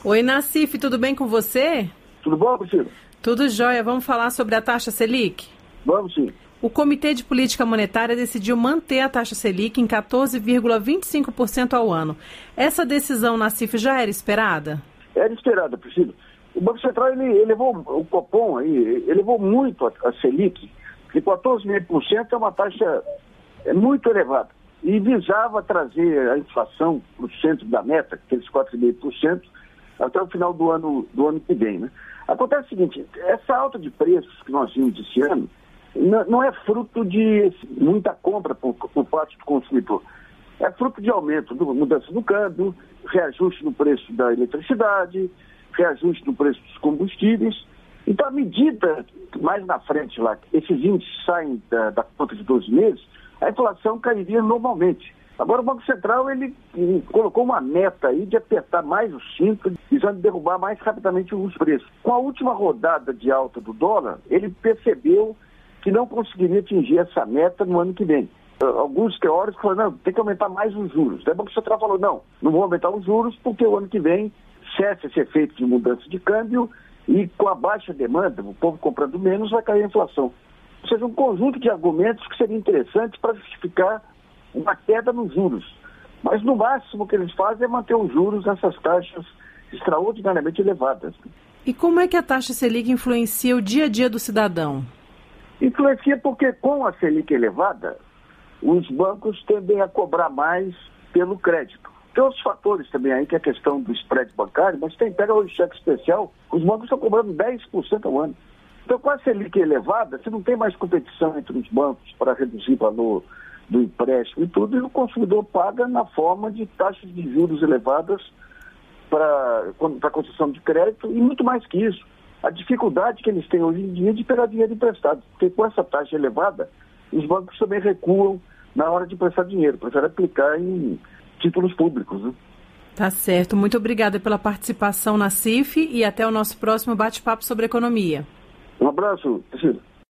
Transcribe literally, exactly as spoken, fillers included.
Oi, Nassif, tudo bem com você? Tudo bom, Priscila? Tudo jóia. Vamos falar sobre a taxa Selic? Vamos sim. O Comitê de Política Monetária decidiu manter a taxa Selic em quatorze vírgula vinte e cinco por cento ao ano. Essa decisão, Nassif, já era esperada? Era esperada, Priscila. O Banco Central, ele elevou, o Copom aí, elevou muito a, a Selic, porque quatorze vírgula cinco por cento é uma taxa é, muito elevada. E visava trazer a inflação para o centro da meta, aqueles quatro vírgula cinco por cento, até o final do ano, do ano que vem, né? Acontece o seguinte, essa alta de preços que nós vimos esse ano não, não é fruto de muita compra por, por parte do consumidor. É fruto de aumento, de mudança do câmbio, reajuste no preço da eletricidade, reajuste no preço dos combustíveis. Então, à medida que mais na frente lá, esses índices saem da, da conta de doze meses, a inflação cairia normalmente. Agora o Banco Central, ele, ele colocou uma meta aí de apertar mais o cinto, visando derrubar mais rapidamente os preços. Com a última rodada de alta do dólar, ele percebeu que não conseguiria atingir essa meta no ano que vem. Alguns teóricos falaram, não, tem que aumentar mais os juros. Daí o Banco Central falou, não, não vou aumentar os juros porque o ano que vem cessa esse efeito de mudança de câmbio e com a baixa demanda, o povo comprando menos, vai cair a inflação. Ou seja, um conjunto de argumentos que seria interessante para justificar uma queda nos juros. Mas no máximo o que eles fazem é manter os juros nessas taxas extraordinariamente elevadas. E como é que a taxa Selic influencia o dia a dia do cidadão? Influencia porque com a Selic elevada, os bancos tendem a cobrar mais pelo crédito. Tem outros fatores também aí, que é a questão do spread bancário, mas tem, pega hoje cheque especial, os bancos estão cobrando dez por cento ao ano. Então, com a Selic elevada, você não tem mais competição entre os bancos para reduzir o valor do empréstimo e tudo, e o consumidor paga na forma de taxas de juros elevadas para a concessão de crédito e muito mais que isso. A dificuldade que eles têm hoje em dia de pegar dinheiro emprestado, porque com essa taxa elevada, os bancos também recuam na hora de emprestar dinheiro, preferem aplicar em títulos públicos. Né? Tá certo. Muito obrigada pela participação na C I F e até o nosso próximo bate-papo sobre economia. Um abraço, Priscila.